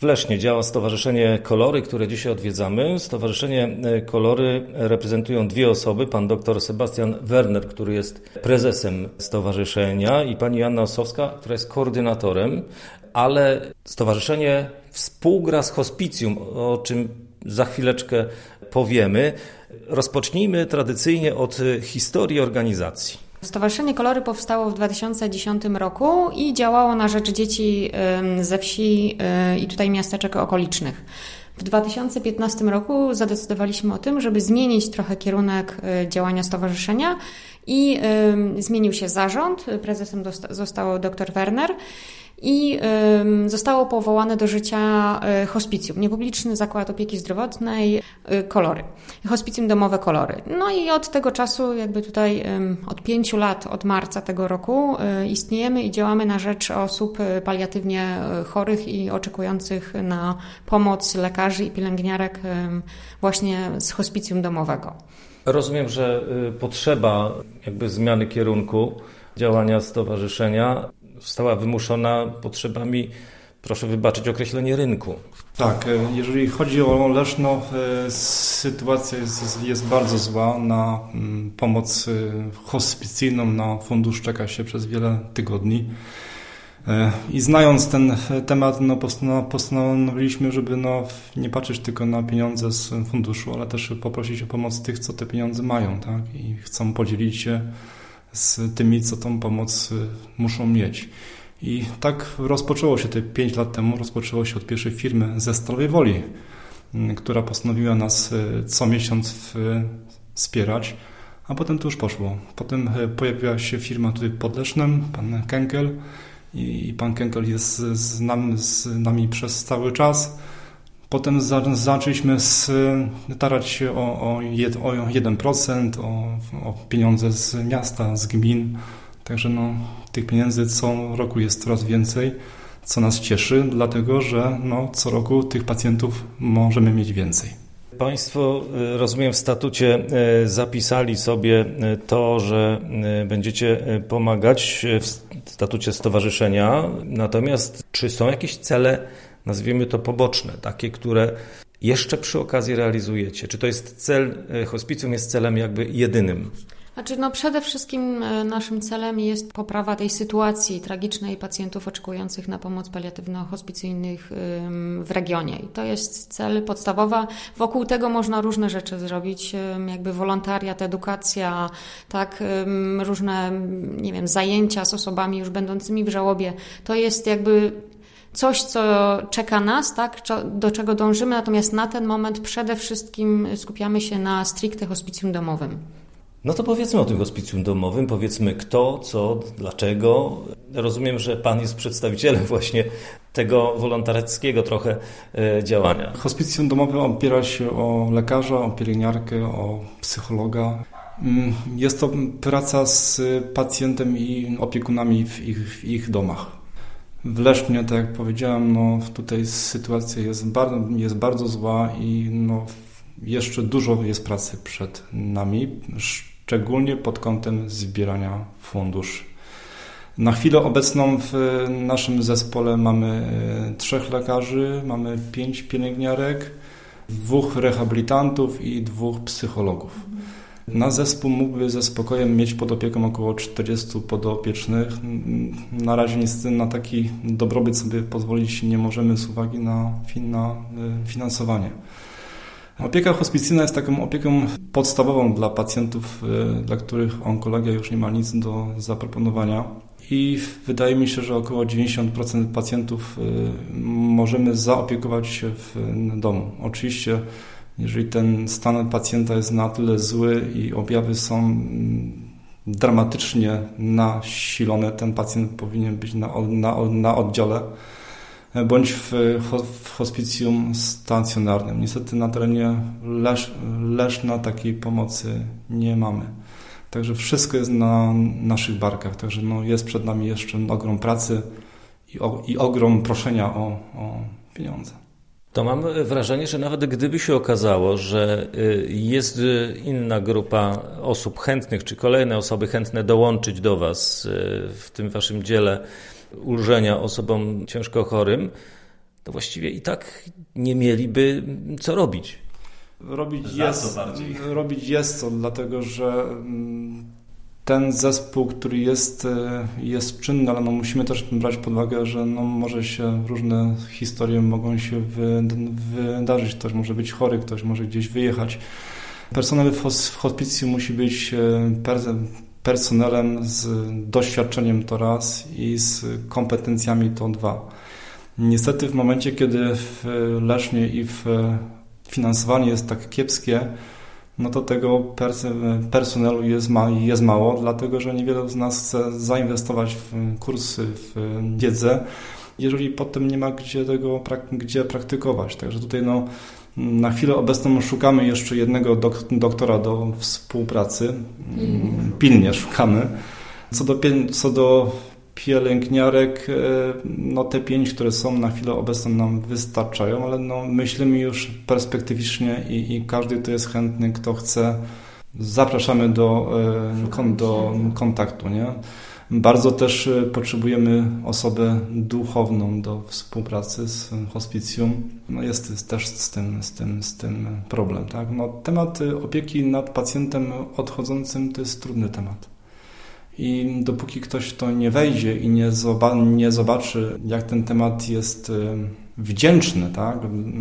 W Lesznie działa Stowarzyszenie Kolory, które dzisiaj odwiedzamy. Stowarzyszenie Kolory reprezentują dwie osoby. Pan dr Sebastian Werner, który jest prezesem stowarzyszenia, i pani Joanna Ossowska, która jest koordynatorem. Ale stowarzyszenie współgra z hospicjum, o czym za chwileczkę powiemy. Rozpocznijmy tradycyjnie od historii organizacji. Stowarzyszenie Kolory powstało w 2010 roku i działało na rzecz dzieci ze wsi i tutaj miasteczek okolicznych. W 2015 roku zadecydowaliśmy o tym, żeby zmienić trochę kierunek działania stowarzyszenia i zmienił się zarząd. Prezesem został dr Werner. I zostało powołane do życia hospicjum, niepubliczny zakład opieki zdrowotnej Kolory, hospicjum domowe Kolory. No i od tego czasu, jakby tutaj od 5 lat, od marca tego roku istniejemy i działamy na rzecz osób paliatywnie chorych i oczekujących na pomoc lekarzy i pielęgniarek właśnie z hospicjum domowego. Rozumiem, że potrzeba jakby zmiany kierunku działania stowarzyszenia została wymuszona potrzebami, proszę wybaczyć określenie, rynku. Tak, jeżeli chodzi o Leszno, sytuacja jest bardzo zła. Na pomoc hospicyjną na fundusz czeka się przez wiele tygodni. I znając ten temat, postanowiliśmy, żeby nie patrzeć tylko na pieniądze z funduszu, ale też poprosić o pomoc tych, co te pieniądze mają, tak? I chcą podzielić się z tymi, co tą pomoc muszą mieć. I tak rozpoczęło się te 5 lat temu, rozpoczęło się od pierwszej firmy ze Stalowej Woli, która postanowiła nas co miesiąc wspierać, a potem to już poszło. Potem pojawiła się firma tutaj pod Lesznem, pan Kenkel, i pan Kenkel jest z nami przez cały czas. Potem zaczęliśmy starać się o 1%, o pieniądze z miasta, z gmin. Także tych pieniędzy co roku jest coraz więcej, co nas cieszy, dlatego że co roku tych pacjentów możemy mieć więcej. Państwo, rozumiem, w statucie zapisali sobie to, że będziecie pomagać w statucie stowarzyszenia. Natomiast czy są jakieś cele, nazwijmy to poboczne, takie, które jeszcze przy okazji realizujecie? Czy to jest cel, hospicjum jest celem jakby jedynym? Znaczy, przede wszystkim naszym celem jest poprawa tej sytuacji tragicznej pacjentów oczekujących na pomoc paliatywno-hospicyjnych w regionie. I to jest cel podstawowy. Wokół tego można różne rzeczy zrobić, jakby wolontariat, edukacja, tak, różne, zajęcia z osobami już będącymi w żałobie. To jest jakby coś, co czeka nas, tak, do czego dążymy, natomiast na ten moment przede wszystkim skupiamy się na stricte hospicjum domowym. No to powiedzmy o tym hospicjum domowym, powiedzmy kto, co, dlaczego. Rozumiem, że pan jest przedstawicielem właśnie tego wolontariackiego trochę działania. Hospicjum domowe opiera się o lekarza, o pielęgniarkę, o psychologa. Jest to praca z pacjentem i opiekunami w ich domach. W Lesznie, tak jak powiedziałem, tutaj sytuacja jest bardzo zła i jeszcze dużo jest pracy przed nami, szczególnie pod kątem zbierania funduszy. Na chwilę obecną w naszym zespole mamy 3 lekarzy, mamy 5 pielęgniarek, 2 rehabilitantów i 2 psychologów. Na zespół mógłby ze spokojem mieć pod opieką około 40 podopiecznych. Na razie niestety na taki dobrobyt sobie pozwolić nie możemy z uwagi na finansowanie. Opieka hospicyjna jest taką opieką podstawową dla pacjentów, dla których onkologia już nie ma nic do zaproponowania. I wydaje mi się, że około 90% pacjentów możemy zaopiekować się w domu. Oczywiście, jeżeli ten stan pacjenta jest na tyle zły i objawy są dramatycznie nasilone, ten pacjent powinien być na oddziale bądź w hospicjum stacjonarnym. Niestety na terenie Leszna takiej pomocy nie mamy. Także wszystko jest na naszych barkach. Także jest przed nami jeszcze ogrom pracy i ogrom proszenia o pieniądze. To mam wrażenie, że nawet gdyby się okazało, że jest inna grupa osób chętnych, czy kolejne osoby chętne dołączyć do Was w tym Waszym dziele ulżenia osobom ciężko chorym, to właściwie i tak nie mieliby co robić. Robić jest co, dlatego że ten zespół, który jest czynny, ale musimy też brać pod uwagę, że może się różne historie mogą się wydarzyć. Ktoś może być chory, ktoś może gdzieś wyjechać. Personel w hospicjum musi być personelem z doświadczeniem to raz i z kompetencjami to dwa. Niestety w momencie, kiedy w Lesznie i w finansowanie jest tak kiepskie, no to tego personelu jest mało, dlatego że niewiele z nas chce zainwestować w kursy, w wiedzę, jeżeli potem nie ma gdzie praktykować. Także tutaj na chwilę obecną szukamy jeszcze jednego doktora do współpracy. Pilnie szukamy. Co do pielęgniarek, te 5, które są na chwilę obecną nam wystarczają, ale myślimy już perspektywicznie i każdy, kto jest chętny, kto chce, zapraszamy do kontaktu. Nie? Bardzo też potrzebujemy osobę duchowną do współpracy z hospicjum. Jest też z tym problem. Tak? Temat opieki nad pacjentem odchodzącym to jest trudny temat. I dopóki ktoś to nie wejdzie i nie zobaczy, jak ten temat jest wdzięczny, tak,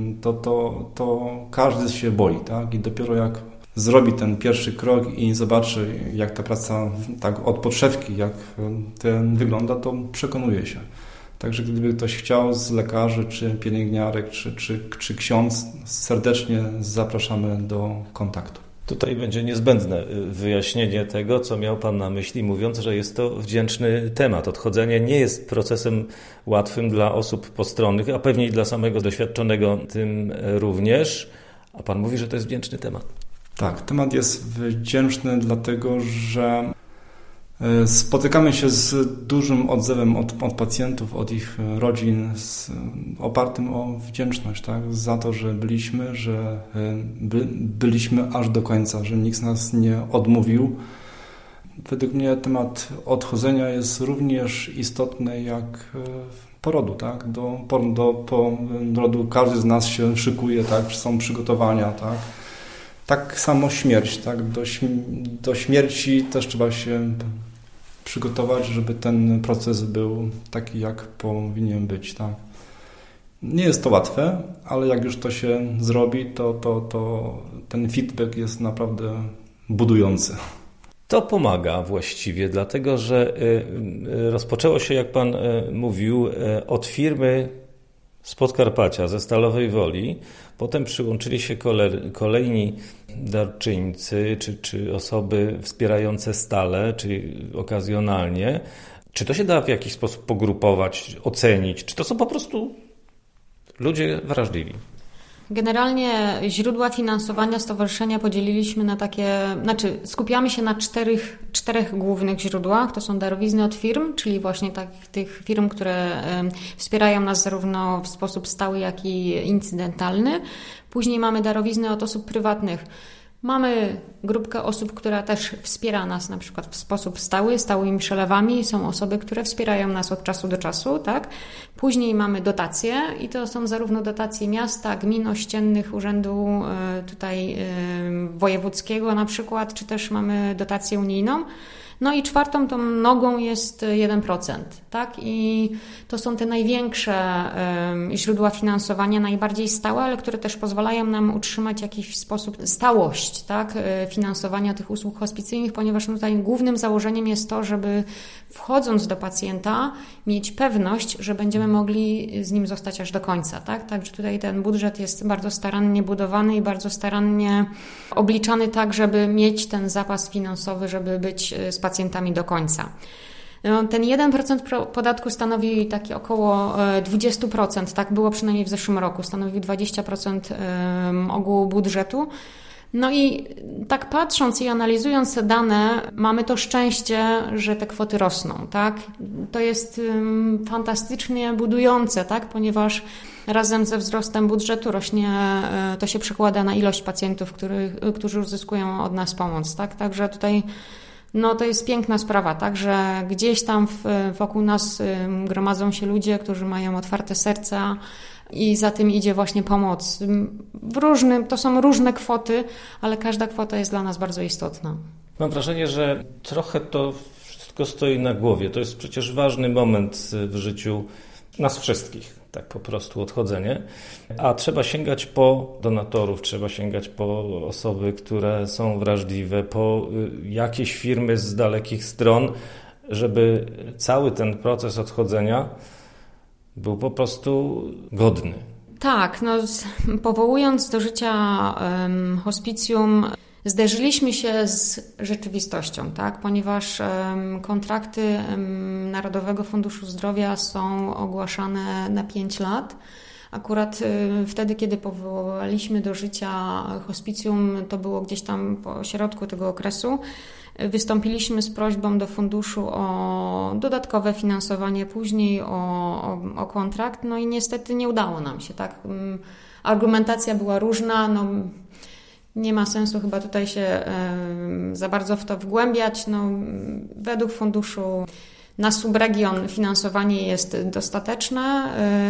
to każdy się boi. Tak? I dopiero jak zrobi ten pierwszy krok i zobaczy, jak ta praca tak od podszewki, jak ten wygląda, to przekonuje się. Także gdyby ktoś chciał z lekarzy, czy pielęgniarek, czy ksiądz, serdecznie zapraszamy do kontaktu. Tutaj będzie niezbędne wyjaśnienie tego, co miał Pan na myśli, mówiąc, że jest to wdzięczny temat. Odchodzenie nie jest procesem łatwym dla osób postronnych, a pewnie i dla samego doświadczonego tym również. A Pan mówi, że to jest wdzięczny temat. Tak, temat jest wdzięczny, dlatego że spotykamy się z dużym odzewem od pacjentów, od ich rodzin, opartym o wdzięczność, tak? Za to, że byliśmy aż do końca, że nikt z nas nie odmówił. Według mnie temat odchodzenia jest również istotny jak porodu. Tak? Do porodu każdy z nas się szykuje, tak? Są przygotowania. Tak? Tak samo śmierć. Tak? Do śmierci też trzeba się przygotować, żeby ten proces był taki, jak powinien być. Tak? Nie jest to łatwe, ale jak już to się zrobi, to ten feedback jest naprawdę budujący. To pomaga właściwie, dlatego że rozpoczęło się, jak Pan mówił, od firmy z Podkarpacia, ze Stalowej Woli. Potem przyłączyli się kolejni darczyńcy, czy osoby wspierające stale, czy okazjonalnie. Czy to się da w jakiś sposób pogrupować, ocenić? Czy to są po prostu ludzie wrażliwi? Generalnie źródła finansowania stowarzyszenia podzieliliśmy na skupiamy się na czterech głównych źródłach. To są darowizny od firm, czyli właśnie tych firm, które wspierają nas zarówno w sposób stały, jak i incydentalny. Później mamy darowizny od osób prywatnych. Mamy grupkę osób, która też wspiera nas na przykład w sposób stały, stałymi przelewami. Są osoby, które wspierają nas od czasu do czasu, tak? Później mamy dotacje i to są zarówno dotacje miasta, gmin ościennych, urzędu tutaj wojewódzkiego na przykład, czy też mamy dotację unijną. No i czwartą tą nogą jest 1%, tak? I to są te największe źródła finansowania, najbardziej stałe, ale które też pozwalają nam utrzymać w jakiś sposób stałość, tak? Finansowania tych usług hospicyjnych, ponieważ tutaj głównym założeniem jest to, żeby wchodząc do pacjenta mieć pewność, że będziemy mogli z nim zostać aż do końca, tak? Także tutaj ten budżet jest bardzo starannie budowany i bardzo starannie obliczany tak, żeby mieć ten zapas finansowy, żeby być z pacjentami do końca. Ten 1% podatku stanowi takie około 20%, tak było przynajmniej w zeszłym roku, stanowił 20% ogółu budżetu. No i tak patrząc i analizując te dane, mamy to szczęście, że te kwoty rosną, tak? To jest fantastycznie budujące, tak? Ponieważ razem ze wzrostem budżetu to się przekłada na ilość pacjentów, którzy uzyskują od nas pomoc, tak? Także tutaj to jest piękna sprawa, tak, że gdzieś tam wokół nas gromadzą się ludzie, którzy mają otwarte serca i za tym idzie właśnie pomoc. To są różne kwoty, ale każda kwota jest dla nas bardzo istotna. Mam wrażenie, że trochę to wszystko stoi na głowie. To jest przecież ważny moment w życiu nas wszystkich, tak po prostu odchodzenie. A trzeba sięgać po donatorów, trzeba sięgać po osoby, które są wrażliwe, po jakieś firmy z dalekich stron, żeby cały ten proces odchodzenia był po prostu godny. Tak, powołując do życia hospicjum, zderzyliśmy się z rzeczywistością, tak? Ponieważ kontrakty Narodowego Funduszu Zdrowia są ogłaszane na 5 lat. Akurat wtedy, kiedy powołaliśmy do życia hospicjum, to było gdzieś tam po środku tego okresu. Wystąpiliśmy z prośbą do funduszu o dodatkowe finansowanie później, o kontrakt, no i niestety nie udało nam się, tak? Argumentacja była różna, nie ma sensu chyba tutaj się za bardzo w to wgłębiać. Według funduszu na subregion finansowanie jest dostateczne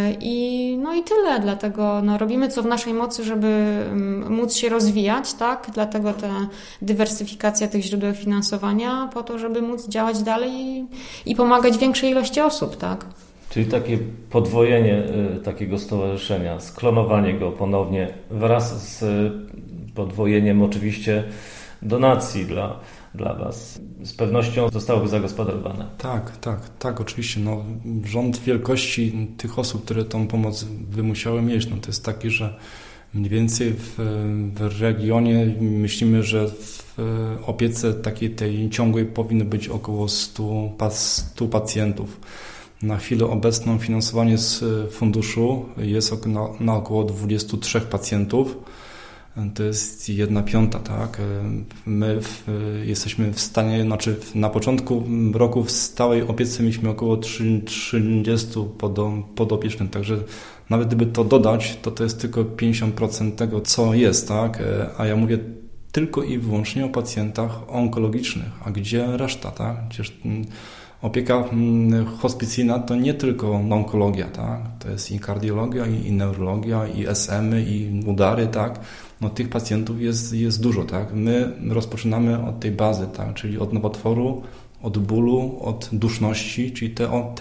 i tyle. Dlatego robimy co w naszej mocy, żeby móc się rozwijać, tak? Dlatego ta dywersyfikacja tych źródeł finansowania po to, żeby móc działać dalej i pomagać większej ilości osób, tak? Czyli takie podwojenie takiego stowarzyszenia, sklonowanie go ponownie wraz z podwojeniem oczywiście donacji dla Was. Z pewnością zostałoby zagospodarowane. Tak, oczywiście. Rząd wielkości tych osób, które tą pomoc by musiały mieć, to jest taki, że mniej więcej w regionie myślimy, że w opiece takiej tej ciągłej powinno być około 100 pacjentów. Na chwilę obecną finansowanie z funduszu jest na około 23 pacjentów. To jest 1/5, tak? My jesteśmy w stanie, na początku roku w stałej opiece mieliśmy około 30 podopiecznych, także nawet gdyby to dodać, to jest tylko 50% tego, co jest, tak? A ja mówię tylko i wyłącznie o pacjentach onkologicznych, a gdzie reszta, tak? Przecież opieka hospicyjna to nie tylko onkologia, tak? To jest i kardiologia, i neurologia, i SM-y, i udary, tak? Tych pacjentów jest dużo, tak? My rozpoczynamy od tej bazy, tak? Czyli od nowotworu, od bólu, od duszności, czyli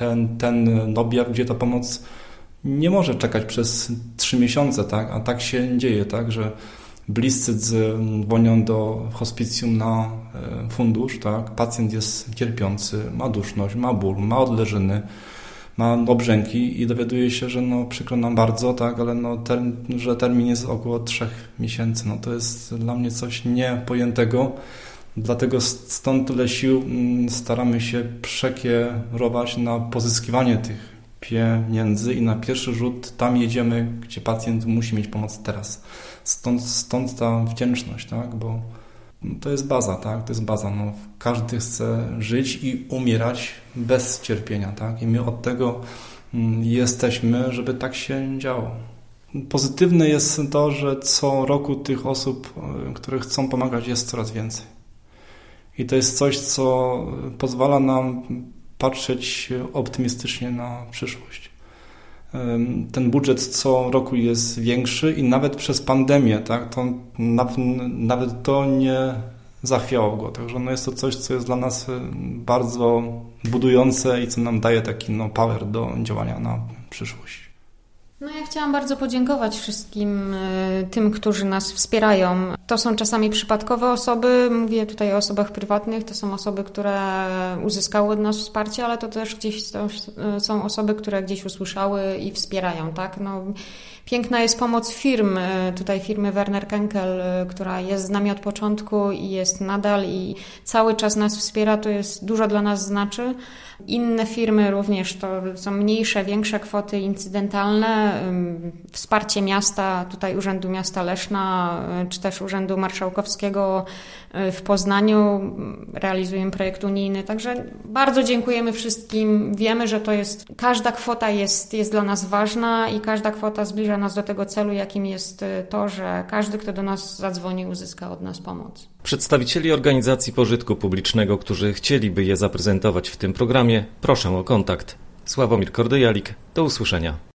ten objaw, gdzie ta pomoc nie może czekać przez 3 miesiące, tak? A tak się dzieje, tak? Że bliscy dzwonią do hospicjum na fundusz, tak? Pacjent jest cierpiący, ma duszność, ma ból, ma odleżyny, ma obrzęki i dowiaduje się, że przykro nam bardzo, tak, ale że termin jest około 3 miesięcy. To jest dla mnie coś niepojętego. Dlatego stąd tyle sił staramy się przekierować na pozyskiwanie tych pieniędzy i na pierwszy rzut tam jedziemy, gdzie pacjent musi mieć pomoc teraz. Stąd ta wdzięczność, tak, bo to jest baza, tak? To jest baza. Każdy chce żyć i umierać bez cierpienia, tak? I my od tego jesteśmy, żeby tak się działo. Pozytywne jest to, że co roku tych osób, które chcą pomagać, jest coraz więcej. I to jest coś, co pozwala nam patrzeć optymistycznie na przyszłość. Ten budżet co roku jest większy i nawet przez pandemię, tak, to nawet to nie zachwiało go. Także jest to coś, co jest dla nas bardzo budujące i co nam daje taki power do działania na przyszłość. Ja chciałam bardzo podziękować wszystkim tym, którzy nas wspierają. To są czasami przypadkowe osoby, mówię tutaj o osobach prywatnych, to są osoby, które uzyskały od nas wsparcie, ale to też gdzieś są osoby, które gdzieś usłyszały i wspierają, tak? Piękna jest pomoc firm, tutaj firmy Werner Kenkel, która jest z nami od początku i jest nadal i cały czas nas wspiera, to jest dużo dla nas znaczy. Inne firmy również to są mniejsze, większe kwoty incydentalne, wsparcie miasta, tutaj Urzędu Miasta Leszna, czy też Urzędu Marszałkowskiego w Poznaniu, realizujemy projekt unijny, także bardzo dziękujemy wszystkim, wiemy, że każda kwota jest dla nas ważna i każda kwota zbliża nas do tego celu, jakim jest to, że każdy, kto do nas zadzwoni, uzyska od nas pomoc. Przedstawicieli organizacji pożytku publicznego, którzy chcieliby je zaprezentować w tym programie, proszę o kontakt. Sławomir Kordyjalik, do usłyszenia.